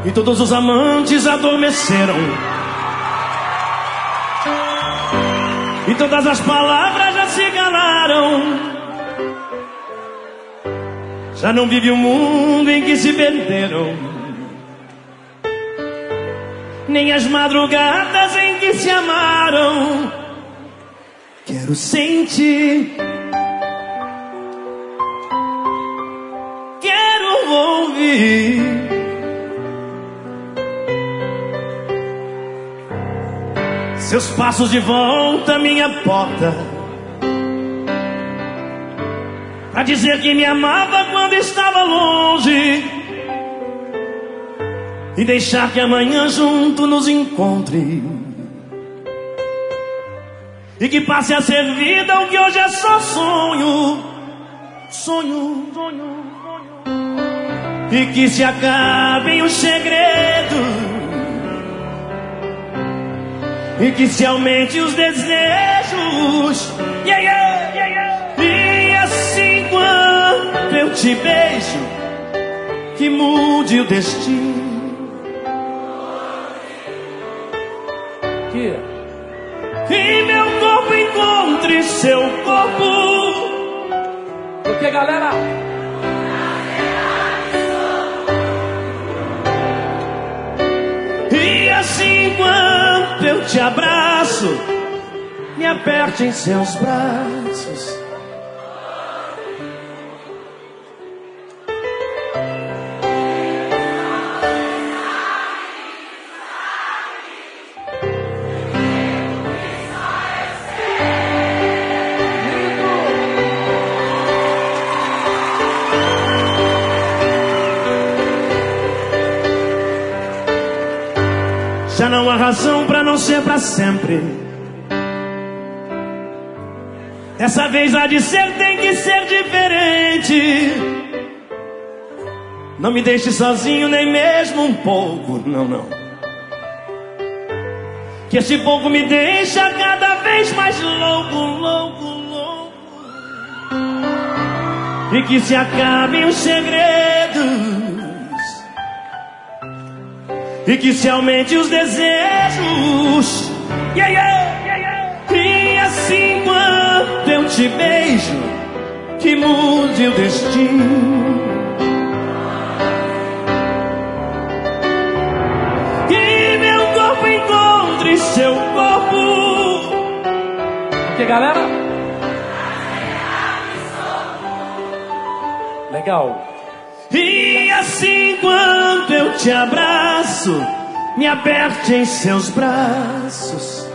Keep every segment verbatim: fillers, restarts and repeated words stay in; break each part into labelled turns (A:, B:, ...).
A: e todos os amantes adormeceram, e todas as palavras já se calaram. Já não vive o mundo em que se perderam, nem as madrugadas em que se amaram. Quero sentir, quero ouvir seus passos de volta à minha porta, pra dizer que me amava quando estava longe, e deixar que amanhã junto nos encontre, e que passe a ser vida o que hoje é só sonho. Sonho, sonho, sonho. E que se acabem os segredos, e que se aumente os desejos. Yeah, yeah, yeah, yeah. E assim quando eu te beijo, que mude o destino. Que? E meu corpo encontre seu corpo.
B: O que, galera?
A: E assim quando eu te abraço, me aperte em seus braços. Já não há razão pra não ser pra sempre. Dessa vez há de ser, tem que ser diferente. Não me deixe sozinho nem mesmo um pouco, não, não. Que esse pouco me deixa cada vez mais louco, louco, louco. E que se acabem os segredos, e que se aumente os desejos. Yeah, yeah, yeah, yeah. E assim quando eu te beijo, que mude o destino. Que meu corpo encontre seu corpo.
B: O que, galera? Legal.
A: E assim quando eu te abraço, me aperte em seus braços.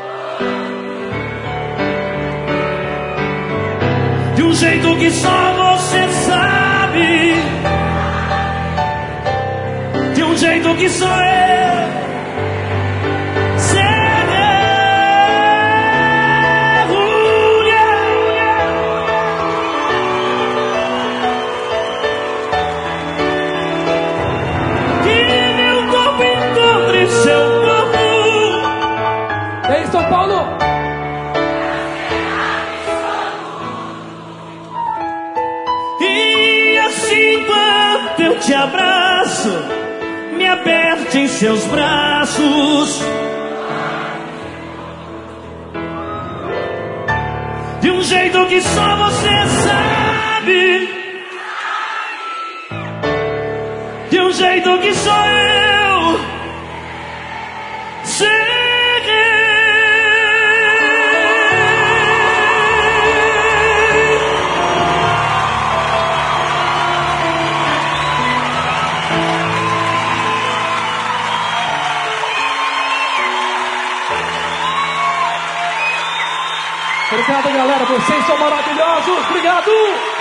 A: De um jeito que só você sabe, de um jeito que só eu sei.
B: São Paulo!
A: E assim quando eu te abraço, me aperte em seus braços. De um jeito que só você sabe, de um jeito que só eu sei.
B: Obrigado, galera. Vocês são maravilhosos. Obrigado.